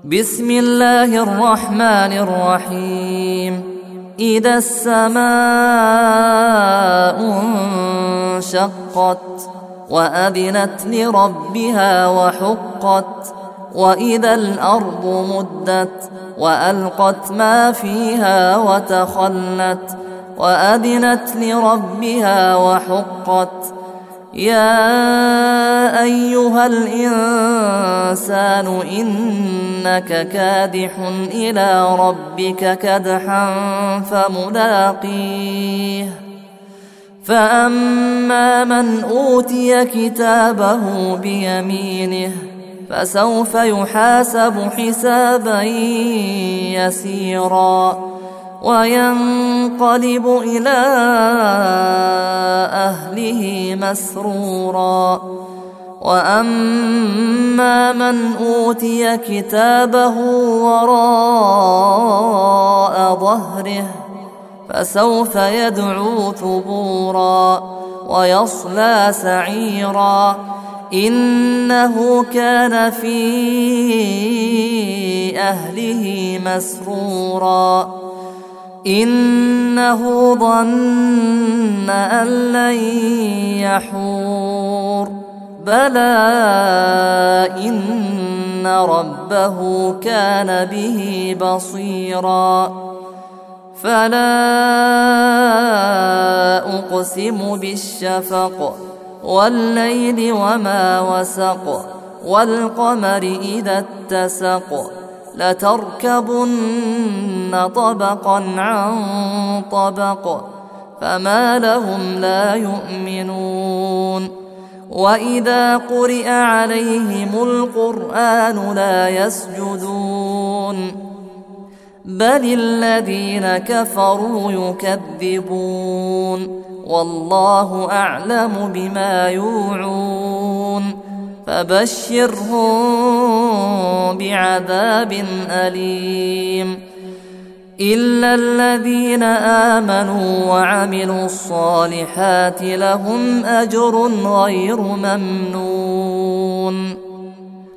بسم الله الرحمن الرحيم. إذا السماء انشقت وأذنت لربها وحقت وإذا الأرض مدت وألقت ما فيها وتخلت وأذنت لربها وحقت يا أيها الإنسان إنك كادح إلى ربك كدحا فملاقيه فأما من أوتي كتابه بيمينه فسوف يحاسب حسابا يسيرا وينقلب إلى أهله مسرورا وأما من أوتي كتابه وراء ظهره فسوف يدعو ثبورا ويصلى سعيرا إنه كان في أهله مسرورا إنه ظن أن لن يحور بلى إن ربه كان به بصيرا فلا أقسم بالشفق والليل وما وسق والقمر إذا اتسق لتركبن طبقا عن طبق فما لهم لا يؤمنون وإذا قرئ عليهم القرآن لا يسجدون بل الذين كفروا يكذبون والله أعلم بما يوعون فبشرهم بعذاب أليم إلا الذين آمنوا وعملوا الصالحات لهم أجر غير ممنون